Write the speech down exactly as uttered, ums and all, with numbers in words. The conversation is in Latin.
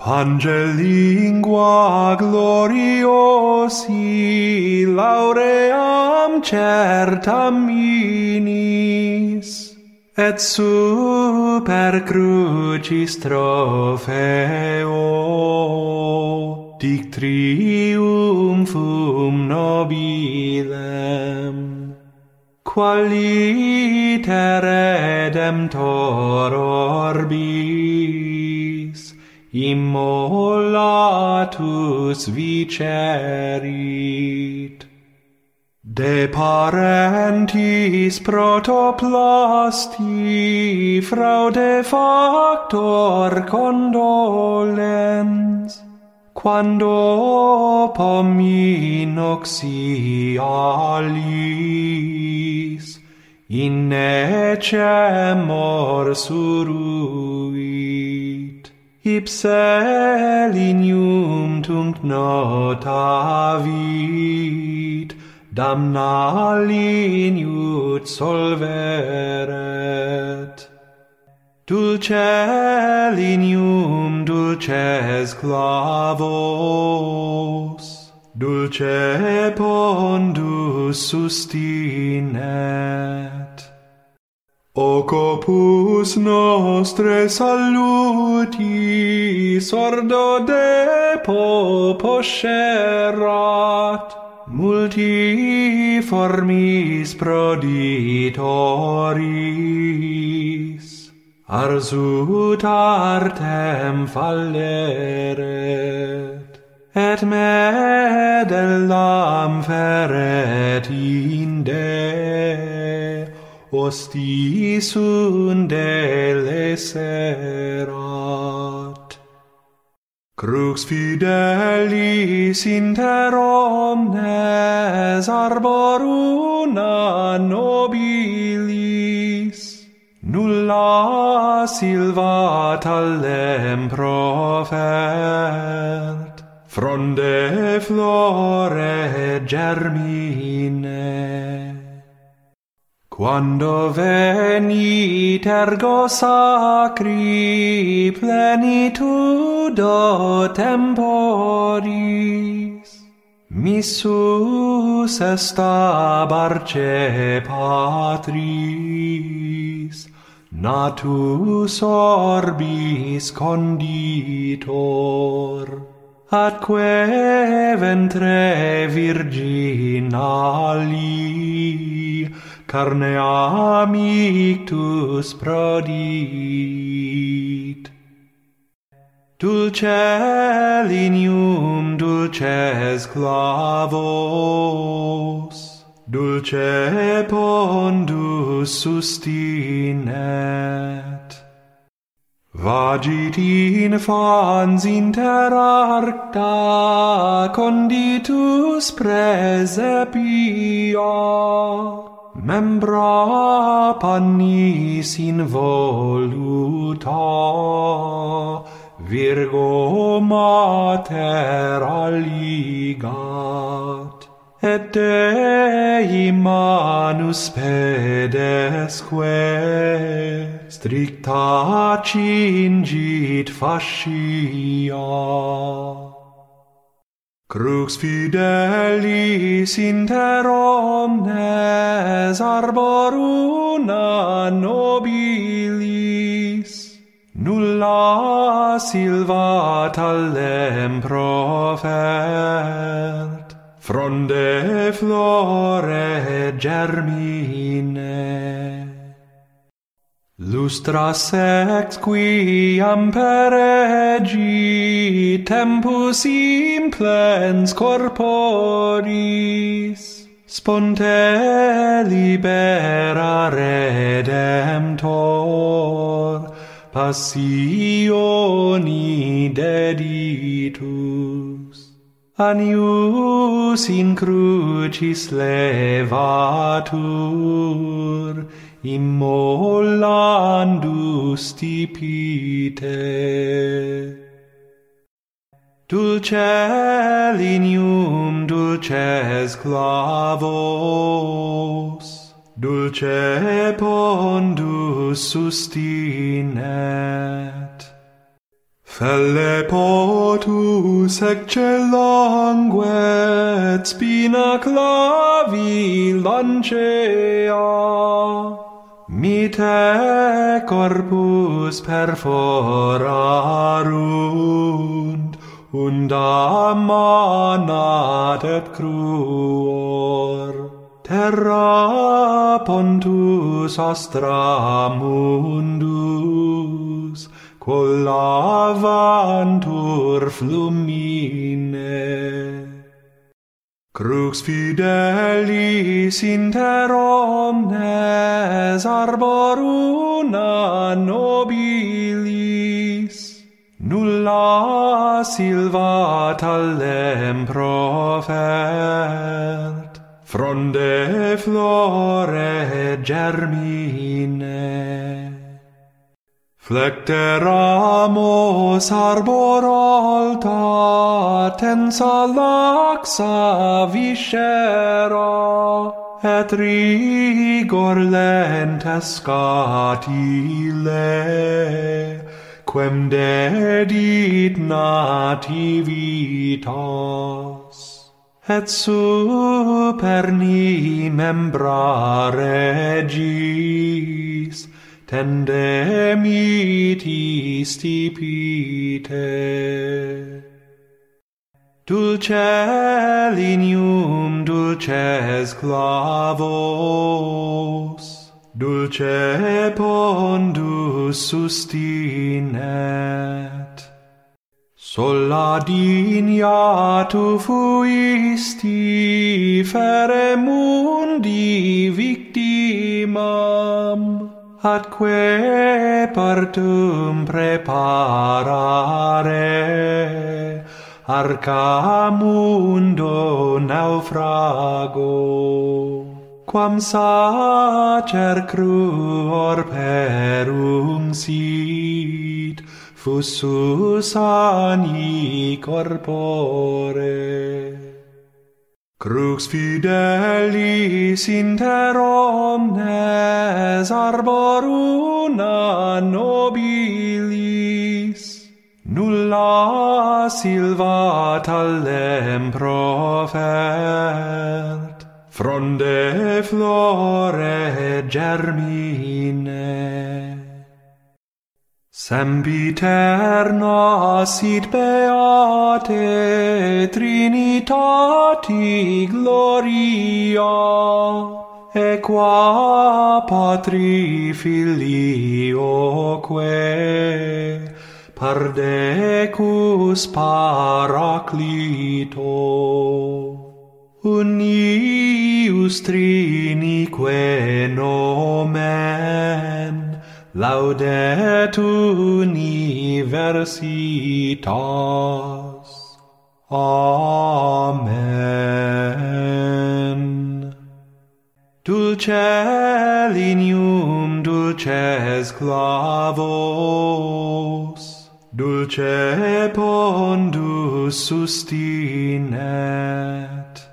Pangelingua gloriosi lauream certam inis, et super crucis trofeo dic triumphum nobilem, qualite redemptor orbis immolatus vicerit. De parentis protoplasti fraude factor condolens, quando pomi noxialis in necemor suruit, ipse linium tunc notavit, damna liniut solveret. Dulce linium dulces clavos, dulce pondus sustinet. Occupus nostre salutis ordo depo poscerat, multiformis proditoris, arsut artem falleret, et medellam feret inde, ostis unde leserat. Crux fidelis inter omnes arboruna nobilis, nulla silva talem profert, fronde flore germine. Quando venit ergo sacri plenitudo temporis, missus est ab arce patris, natus orbis conditor, atque ventre virginali carne amictus prodit. Dulce linium dulces clavos, dulce pondus sustinet. Vagit infans inter arcta conditus praesepia, membra pannis involuta, Virgo mater alligat, et Dei manus pedesque stricta cingit fascia. Crux fidelis inter omnes arboruna nobilis, nulla silva talem profert, fronde flore germine. Lustras ex quiam peregi tempus implens corporis, sponte libera redemptor, passioni deditus, anius in crucis levatur, immolandus stipite. Dulce linium dulces clavos, dulce pondus sustinet. Felle potus ecce languet spina clavi lancea, mite corpus perforarunt, unda manat et cruor. Terra pontus astra mundus, quo lavantur flumine. Crux fidelis inter omnes arboruna nobilis, nulla silva talem profert, fronde flore germine. Flecteramos arbor alta, tensa laxa viscera, et rigor lentes scatile, quem dedit nativitas, et superni membra regis, tendemiti stipite. Dulce linium dulces clavos, dulce pondus sustinet. Sola digna tu fuisti fere mundi victimam, atque partum preparare arca mundo naufrago, quam sacer cruor perum sit, fussus ani corpore. Crux fidelis inter omnes arboruna nobilis, nulla silva talem profert, fronde flore germine. Sempiterna sit beate Trinitati gloria, equa Patri Filioque, pardecus Paraclito, unius trinique nomen, laudet universitas. Amen. Dulce linium dulces clavos, dulce pondus sustinet.